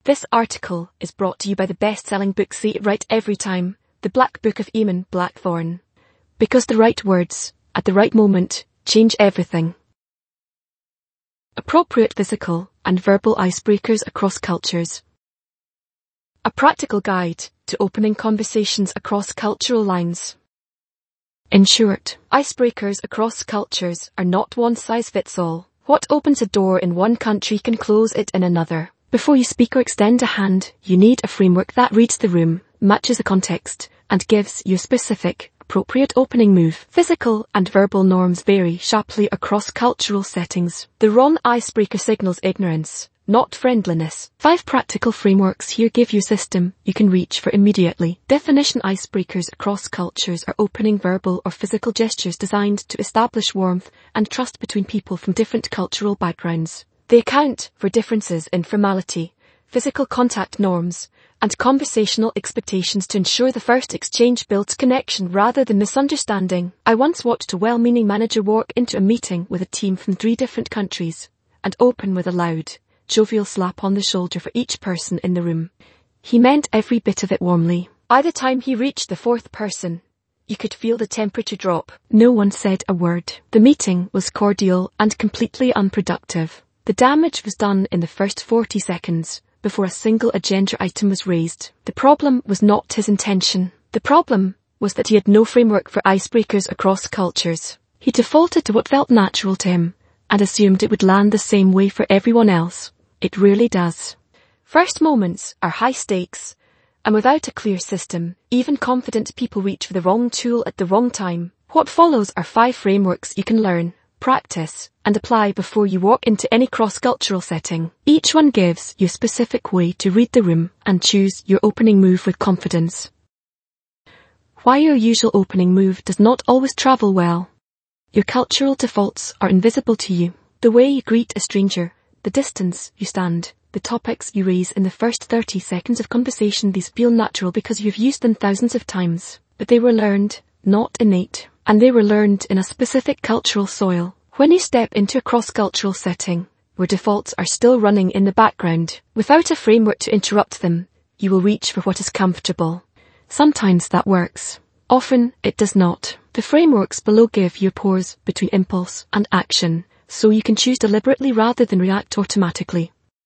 This article is brought to you by the best-selling book Say It Right Every Time, The Black Book of Eamon Blackthorne. Because the right words, at the right moment, change everything. Appropriate physical and verbal icebreakers across cultures. A practical guide to opening conversations across cultural lines. In short, icebreakers across cultures are not one-size-fits-all. What opens a door in one country can close it in another. Before you speak or extend a hand, you need a framework that reads the room, matches the context, and gives you a specific, appropriate opening move. Physical and verbal norms vary sharply across cultural settings. The wrong icebreaker signals ignorance, not friendliness. 5 practical frameworks here give you a system you can reach for immediately. Definition: icebreakers across cultures are opening verbal or physical gestures designed to establish warmth and trust between people from different cultural backgrounds. They account for differences in formality, physical contact norms, and conversational expectations to ensure the first exchange builds connection rather than misunderstanding. I once watched a well-meaning manager walk into a meeting with a team from 3 different countries and open with a loud, jovial slap on the shoulder for each person in the room. He meant every bit of it warmly. By the time he reached the 4th person, you could feel the temperature drop. No one said a word. The meeting was cordial and completely unproductive. The damage was done in the first 40 seconds, before a single agenda item was raised. The problem was not his intention. The problem was that he had no framework for icebreakers across cultures. He defaulted to what felt natural to him, and assumed it would land the same way for everyone else. It rarely does. First moments are high stakes, and without a clear system, even confident people reach for the wrong tool at the wrong time. What follows are 5 frameworks you can learn, practice, and apply before you walk into any cross-cultural setting. Each one gives you a specific way to read the room and choose your opening move with confidence. Why your usual opening move does not always travel well. Your cultural defaults are invisible to you. The way you greet a stranger, the distance you stand, the topics you raise in the first 30 seconds of conversation, these feel natural because you've used them thousands of times. But they were learned, not innate. And they were learned in a specific cultural soil. When you step into a cross-cultural setting, where defaults are still running in the background, without a framework to interrupt them, you will reach for what is comfortable. Sometimes that works. Often it does not. The frameworks below give you a pause between impulse and action, so you can choose deliberately rather than react automatically.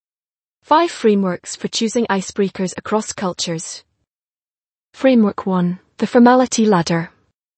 5 frameworks for choosing icebreakers across cultures. Framework 1. The formality ladder.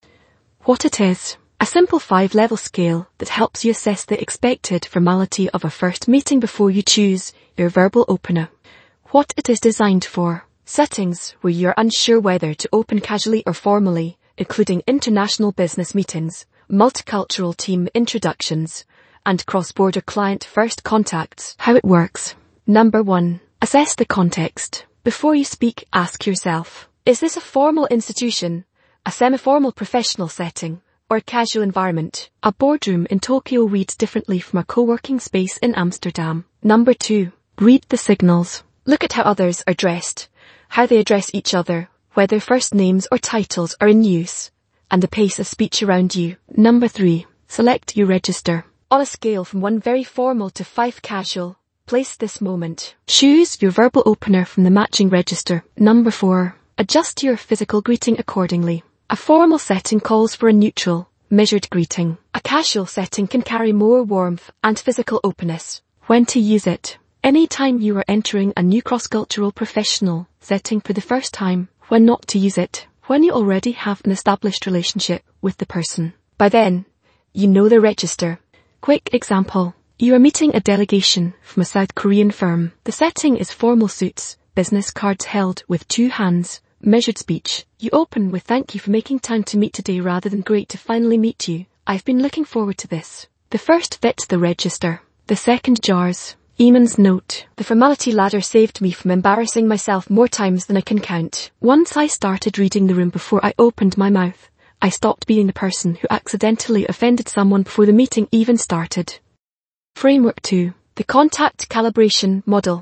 What it is. A simple 5-level scale that helps you assess the expected formality of a first meeting before you choose your verbal opener. What it is designed for. Settings where you're unsure whether to open casually or formally, including international business meetings, multicultural team introductions, and cross-border client first contacts. How it works. Number 1. Assess the context. Before you speak, ask yourself, is this a formal institution, a semi-formal professional setting, or a casual environment? A boardroom in Tokyo reads differently from a co-working space in Amsterdam. Number 2. Read the signals. Look at how others are dressed, how they address each other, whether first names or titles are in use, and the pace of speech around you. Number 3. Select your register. On a scale from 1 very formal to 5 casual, place this moment. Choose your verbal opener from the matching register. Number 4. Adjust your physical greeting accordingly. A formal setting calls for a neutral, measured greeting. A casual setting can carry more warmth and physical openness. When to use it. Anytime you are entering a new cross-cultural professional setting for the first time. When not to use it. When you already have an established relationship with the person. By then, you know the register. Quick example. You are meeting a delegation from a South Korean firm. The setting is formal suits, business cards held with 2 hands. Measured speech. You open with thank you for making time to meet today rather than great to finally meet you. I've been looking forward to this. The first fits the register. The second jars. Eamon's note. The formality ladder saved me from embarrassing myself more times than I can count. Once I started reading the room before I opened my mouth, I stopped being the person who accidentally offended someone before the meeting even started. Framework 2. The contact calibration model.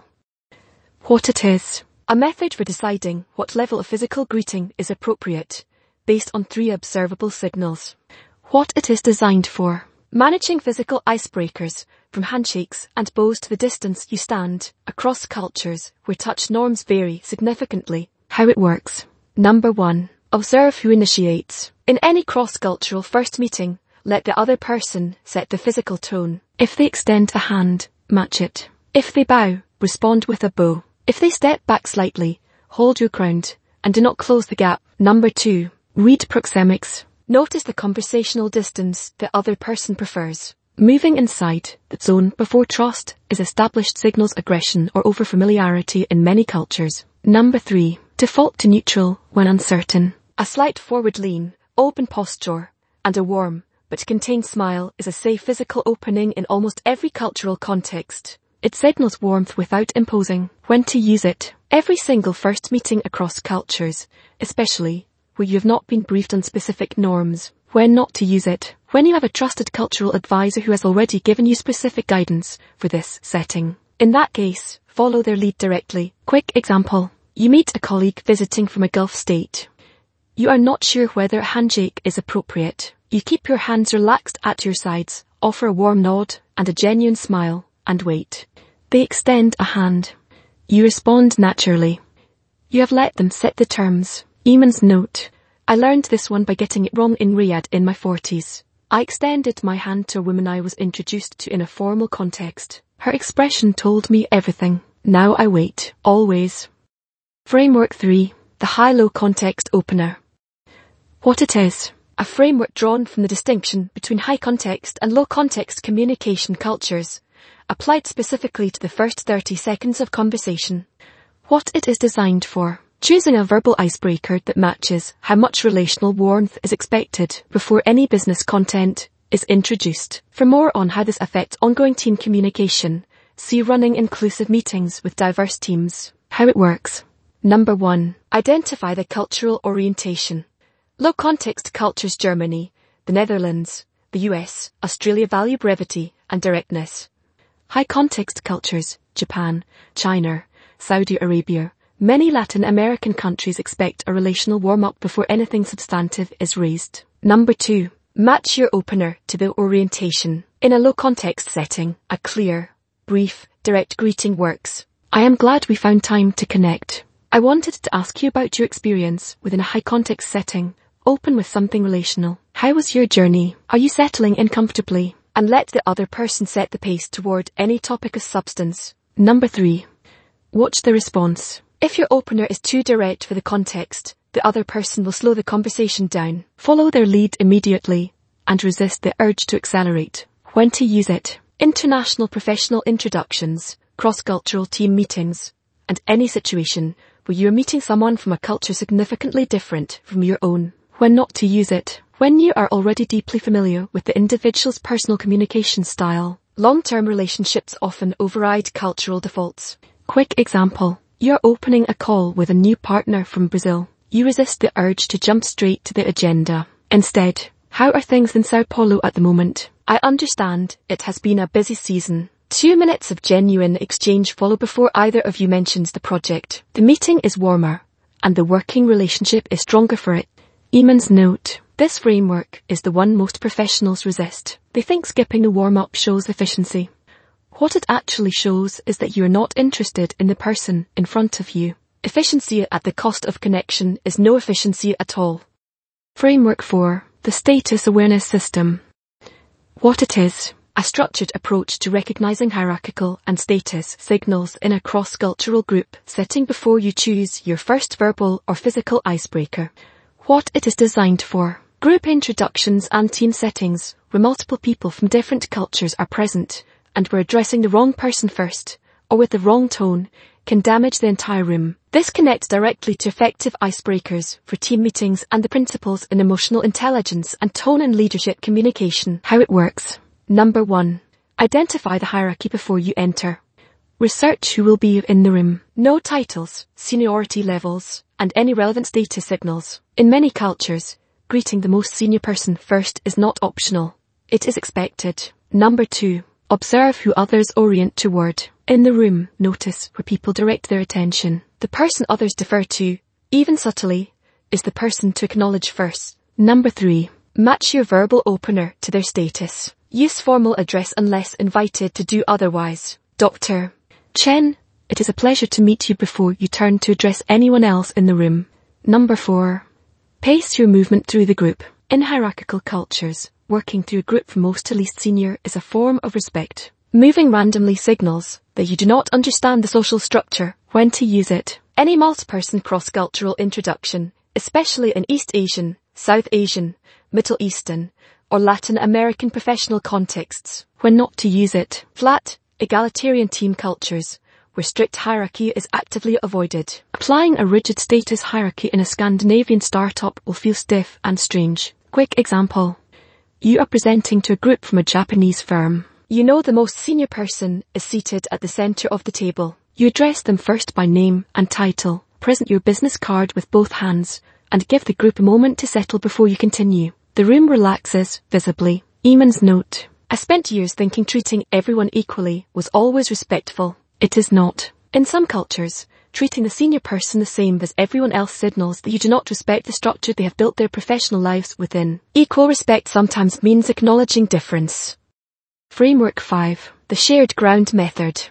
What it is. A method for deciding what level of physical greeting is appropriate, based on 3 observable signals. What it is designed for. Managing physical icebreakers from handshakes and bows to the distance you stand, across cultures where touch norms vary significantly. How it works. Number 1. Observe who initiates. In any cross-cultural first meeting, let the other person set the physical tone. If they extend a hand, match it. If they bow, respond with a bow. If they step back slightly, hold your ground, and do not close the gap. Number 2. Read proxemics. Notice the conversational distance the other person prefers. Moving inside the zone before trust is established signals aggression or overfamiliarity in many cultures. Number 3. Default to neutral when uncertain. A slight forward lean, open posture, and a warm but contained smile is a safe physical opening in almost every cultural context. It signals warmth without imposing. When to use it. Every single first meeting across cultures, especially where you have not been briefed on specific norms. When not to use it. When you have a trusted cultural advisor who has already given you specific guidance for this setting. In that case, follow their lead directly. Quick example. You meet a colleague visiting from a Gulf state. You are not sure whether a handshake is appropriate. You keep your hands relaxed at your sides, offer a warm nod and a genuine smile, and wait. They extend a hand. You respond naturally. You have let them set the terms. Eamon's note. I learned this one by getting it wrong in Riyadh in my 40s. I extended my hand to a woman I was introduced to in a formal context. Her expression told me everything. Now I wait. Always. Framework 3. The high-low context opener. What it is. A framework drawn from the distinction between high context and low context communication cultures, applied specifically to the first 30 seconds of conversation. What it is designed for. Choosing a verbal icebreaker that matches how much relational warmth is expected before any business content is introduced. For more on how this affects ongoing team communication, see running inclusive meetings with diverse teams. How it works. Number 1. Identify the cultural orientation. Low context cultures Germany, the Netherlands, the US, Australia value brevity and directness. High context cultures Japan, China, Saudi Arabia. Many Latin American countries expect a relational warm-up before anything substantive is raised. Number 2. Match your opener to the orientation. In a low context setting, a clear, brief, direct greeting works. I am glad we found time to connect. I wanted to ask you about your experience within a high context setting. Open with something relational. How was your journey? Are you settling in comfortably? And let the other person set the pace toward any topic of substance. Number 3. Watch the response. If your opener is too direct for the context, the other person will slow the conversation down. Follow their lead immediately and resist the urge to accelerate. When to use it. International professional introductions, cross-cultural team meetings, and any situation where you are meeting someone from a culture significantly different from your own. When not to use it. When you are already deeply familiar with the individual's personal communication style, long-term relationships often override cultural defaults. Quick example. You're opening a call with a new partner from Brazil. You resist the urge to jump straight to the agenda. Instead, how are things in Sao Paulo at the moment? I understand it has been a busy season. 2 minutes of genuine exchange follow before either of you mentions the project. The meeting is warmer, and the working relationship is stronger for it. Eamon's note. This framework is the one most professionals resist. They think skipping the warm-up shows efficiency. What it actually shows is that you are not interested in the person in front of you. Efficiency at the cost of connection is no efficiency at all. Framework 4. The status awareness system. What it is. A structured approach to recognizing hierarchical and status signals in a cross-cultural group setting before you choose your first verbal or physical icebreaker. What it is designed for. Group introductions and team settings where multiple people from different cultures are present and where addressing the wrong person first or with the wrong tone can damage the entire room. This connects directly to effective icebreakers for team meetings and the principles in emotional intelligence and tone and leadership communication. How it works. Number 1. Identify the hierarchy before you enter. Research who will be in the room. No titles, seniority levels, and any relevant status signals. In many cultures, greeting the most senior person first is not optional. It is expected. Number 2. Observe who others orient toward. In the room, notice where people direct their attention. The person others defer to, even subtly, is the person to acknowledge first. Number 3. Match your verbal opener to their status. Use formal address unless invited to do otherwise. Dr. Chen, it is a pleasure to meet you before you turn to address anyone else in the room. Number 4. Pace your movement through the group. In hierarchical cultures, working through a group from most to least senior is a form of respect. Moving randomly signals that you do not understand the social structure, when to use it. Any multi-person cross-cultural introduction, especially in East Asian, South Asian, Middle Eastern, or Latin American professional contexts, when not to use it. Flat, egalitarian team cultures, where strict hierarchy is actively avoided. Applying a rigid status hierarchy in a Scandinavian startup will feel stiff and strange. Quick example. You are presenting to a group from a Japanese firm. You know the most senior person is seated at the center of the table. You address them first by name and title, present your business card with both hands, and give the group a moment to settle before you continue. The room relaxes, visibly. Eamon's note. I spent years thinking treating everyone equally was always respectful. It is not. In some cultures, treating the senior person the same as everyone else signals that you do not respect the structure they have built their professional lives within. Equal respect sometimes means acknowledging difference. Framework 5. The Shared Ground Method.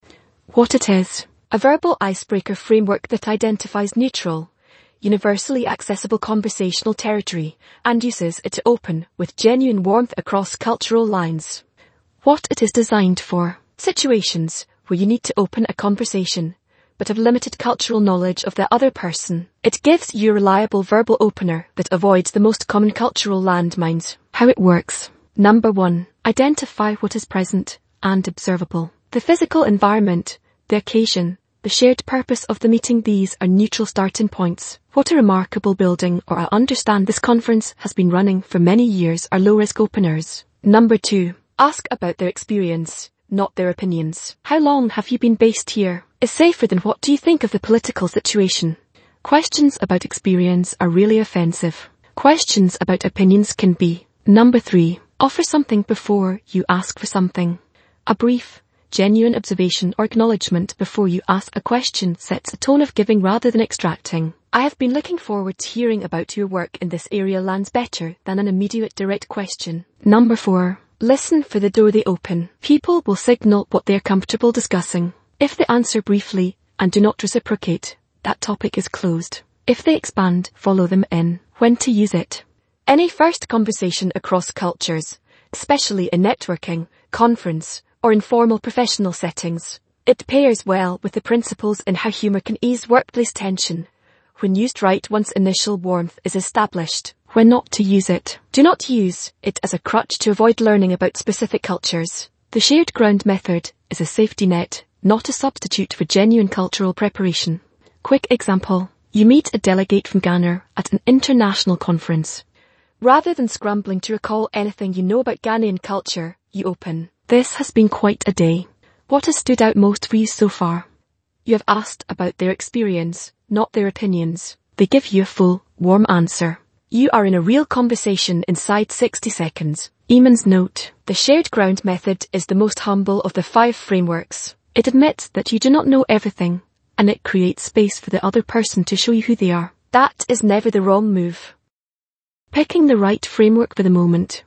What it is. A verbal icebreaker framework that identifies neutral, universally accessible conversational territory, and uses it to open with genuine warmth across cultural lines. What it is designed for. Situations where you need to open a conversation, but have limited cultural knowledge of the other person. It gives you a reliable verbal opener that avoids the most common cultural landmines. How it works. Number 1. Identify what is present and observable. The physical environment, the occasion, the shared purpose of the meeting. These are neutral starting points. What a remarkable building, or I understand this conference has been running for many years, are low-risk openers. Number 2. Ask about their experience, not their opinions. How long have you been based here? Is safer than what do you think of the political situation? Questions about experience are really offensive. Questions about opinions can be. Number 3. Offer something before you ask for something. A brief, genuine observation or acknowledgement before you ask a question sets a tone of giving rather than extracting. I have been looking forward to hearing about your work in this area lands better than an immediate direct question. Number 4. Listen for the door they open. People will signal what they are comfortable discussing. If they answer briefly and do not reciprocate, that topic is closed. If they expand, follow them in. When to use it. Any first conversation across cultures, especially in networking, conference, or informal professional settings, it pairs well with the principles in how humor can ease workplace tension. When used right, once initial warmth is established. When not to use it. Do not use it as a crutch to avoid learning about specific cultures. The shared ground method is a safety net, not a substitute for genuine cultural preparation. Quick example. You meet a delegate from Ghana at an international conference. Rather than scrambling to recall anything you know about Ghanaian culture, you open. This has been quite a day. What has stood out most for you so far? You have asked about their experience, not their opinions. They give you a full, warm answer. You are in a real conversation inside 60 seconds. Eamon's note. The shared ground method is the most humble of the 5 frameworks. It admits that you do not know everything, and it creates space for the other person to show you who they are. That is never the wrong move. Picking the right framework for the moment.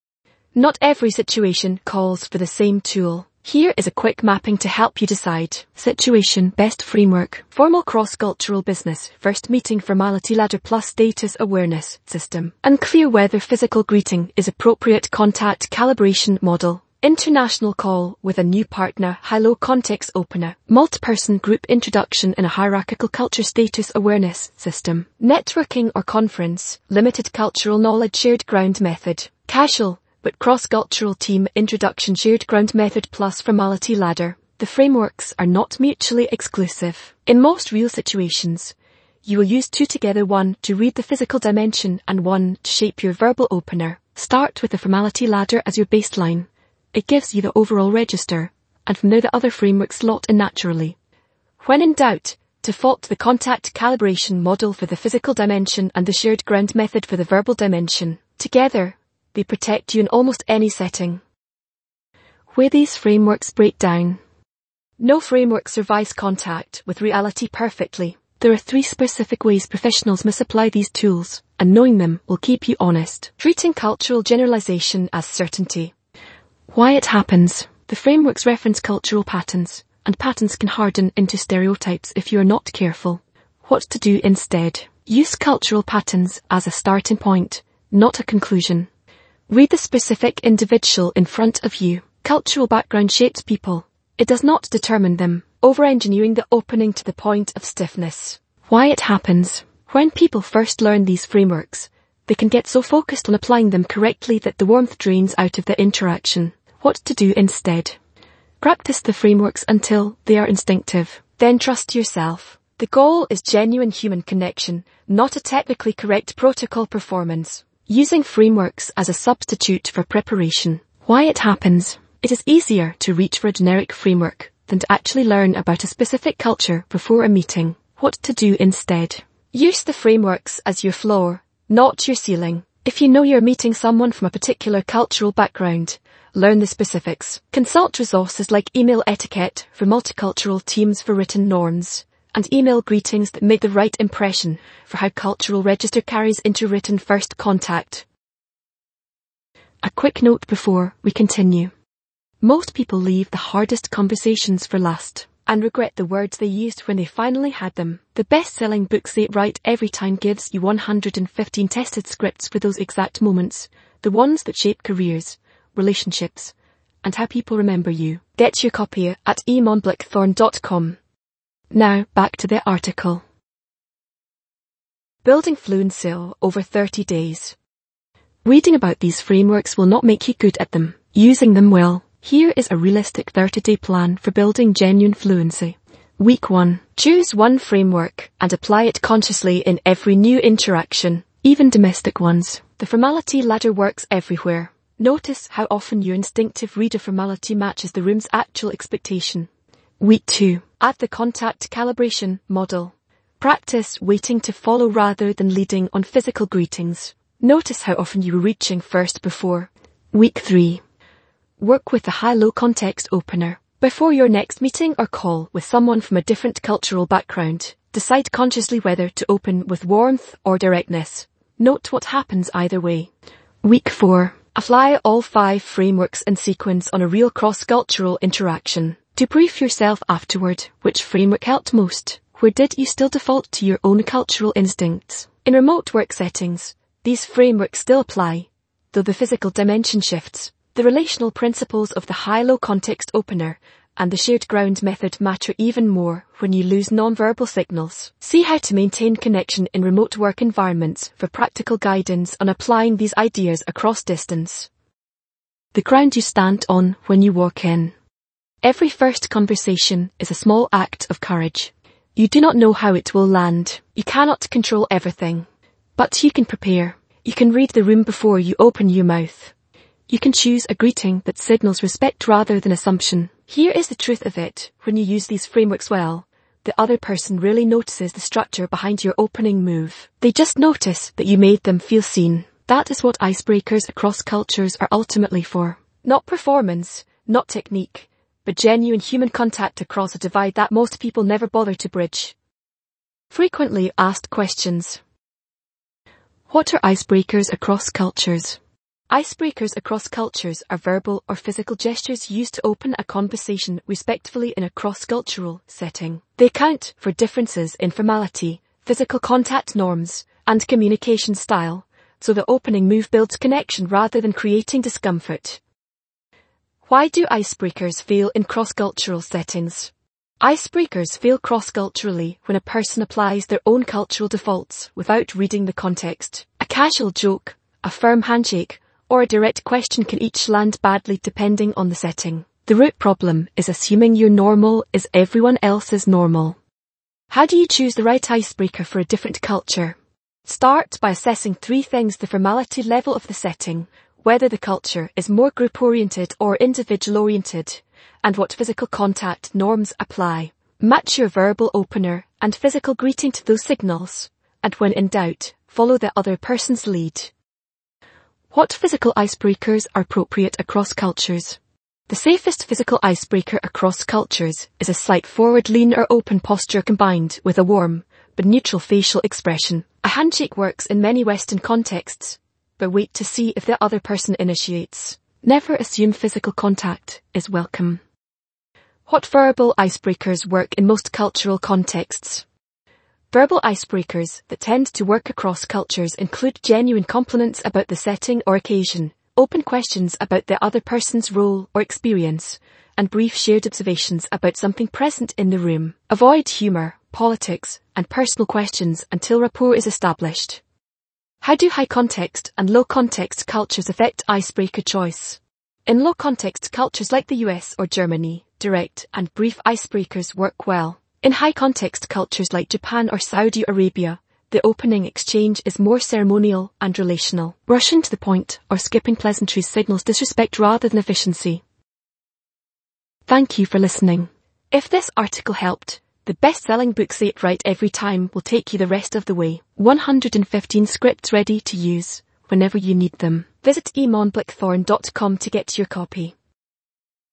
Not every situation calls for the same tool. Here is a quick mapping to help you decide. Situation, best framework. Formal cross-cultural business, first meeting formality ladder plus status awareness system. Unclear whether physical greeting is appropriate contact calibration model. International call with a new partner, high-low context opener. Multi-person group introduction in a hierarchical culture status awareness system. Networking or conference, limited cultural knowledge shared ground method. Casual, but cross-cultural team introduction shared ground method plus formality ladder. The frameworks are not mutually exclusive. In most real situations, you will use 2 together, 1 to read the physical dimension and 1 to shape your verbal opener. Start with the formality ladder as your baseline. It gives you the overall register, and from there the other frameworks slot in naturally. When in doubt, default to the contact calibration model for the physical dimension and the shared ground method for the verbal dimension. Together, they protect you in almost any setting. Where these frameworks break down. No framework survives contact with reality perfectly. There are 3 specific ways professionals misapply these tools, and knowing them will keep you honest. Treating cultural generalization as certainty. Why it happens. The frameworks reference cultural patterns, and patterns can harden into stereotypes if you are not careful. What to do instead. Use cultural patterns as a starting point, not a conclusion. Read the specific individual in front of you. Cultural background shapes people. It does not determine them, over-engineering the opening to the point of stiffness. Why it happens. When people first learn these frameworks, they can get so focused on applying them correctly that the warmth drains out of the interaction. What to do instead. Practice the frameworks until they are instinctive. Then trust yourself. The goal is genuine human connection, not a technically correct protocol performance. Using frameworks as a substitute for preparation. Why it happens. It is easier to reach for a generic framework than to actually learn about a specific culture before a meeting. What to do instead. Use the frameworks as your floor, not your ceiling. If you know you're meeting someone from a particular cultural background, learn the specifics. Consult resources like email etiquette for multicultural teams for written norms, and email greetings that make the right impression for how cultural register carries into written first contact. A quick note before we continue. Most people leave the hardest conversations for last and regret the words they used when they finally had them. The best-selling book Say It Right Every Time gives you 115 tested scripts for those exact moments, the ones that shape careers, relationships, and how people remember you. Get your copy at eamonblackthorn.com. Now, back to the article. Building fluency over 30 days. Reading about these frameworks will not make you good at them. Using them will. Here is a realistic 30-day plan for building genuine fluency. Week 1. Choose one framework and apply it consciously in every new interaction, even domestic ones. The formality ladder works everywhere. Notice how often your instinctive read of formality matches the room's actual expectation. Week 2. Add the contact calibration model. Practice waiting to follow rather than leading on physical greetings. Notice how often you were reaching first before. Week 3. Work with the high-low context opener. Before your next meeting or call with someone from a different cultural background, decide consciously whether to open with warmth or directness. Note what happens either way. Week 4. Apply all 5 frameworks in sequence on a real cross-cultural interaction. Debrief yourself afterward. Which framework helped most? Where did you still default to your own cultural instincts? In remote work settings, these frameworks still apply, though the physical dimension shifts. The relational principles of the high-low context opener and the shared ground method matter even more when you lose non-verbal signals. See how to maintain connection in remote work environments for practical guidance on applying these ideas across distance. The ground you stand on when you walk in. Every first conversation is a small act of courage. You do not know how it will land. You cannot control everything. But you can prepare. You can read the room before you open your mouth. You can choose a greeting that signals respect rather than assumption. Here is the truth of it. When you use these frameworks well, the other person really notices the structure behind your opening move. They just notice that you made them feel seen. That is what icebreakers across cultures are ultimately for. Not performance, not technique, but genuine human contact across a divide that most people never bother to bridge. Frequently asked questions. What are icebreakers across cultures? Icebreakers across cultures are verbal or physical gestures used to open a conversation respectfully in a cross-cultural setting. They account for differences in formality, physical contact norms, and communication style, so the opening move builds connection rather than creating discomfort. Why do icebreakers fail in cross-cultural settings? Icebreakers fail cross-culturally when a person applies their own cultural defaults without reading the context. A casual joke, a firm handshake, or a direct question can each land badly depending on the setting. The root problem is assuming your normal is everyone else's normal. How do you choose the right icebreaker for a different culture? Start by assessing 3 things: the formality level of the setting, whether the culture is more group-oriented or individual-oriented, and what physical contact norms apply. Match your verbal opener and physical greeting to those signals, and when in doubt, follow the other person's lead. What physical icebreakers are appropriate across cultures? The safest physical icebreaker across cultures is a slight forward lean or open posture combined with a warm, but neutral facial expression. A handshake works in many Western contexts, but wait to see if the other person initiates. Never assume physical contact is welcome. What verbal icebreakers work in most cultural contexts? Verbal icebreakers that tend to work across cultures include genuine compliments about the setting or occasion, open questions about the other person's role or experience, and brief shared observations about something present in the room. Avoid humor, politics, and personal questions until rapport is established. How do high-context and low-context cultures affect icebreaker choice? In low-context cultures like the US or Germany, direct and brief icebreakers work well. In high-context cultures like Japan or Saudi Arabia, the opening exchange is more ceremonial and relational. Rushing to the point or skipping pleasantries signals disrespect rather than efficiency. Thank you for listening. If this article helped, the best-selling book Say It Right Every Time will take you the rest of the way. 115 scripts ready to use whenever you need them. Visit emonblackthorn.com to get your copy.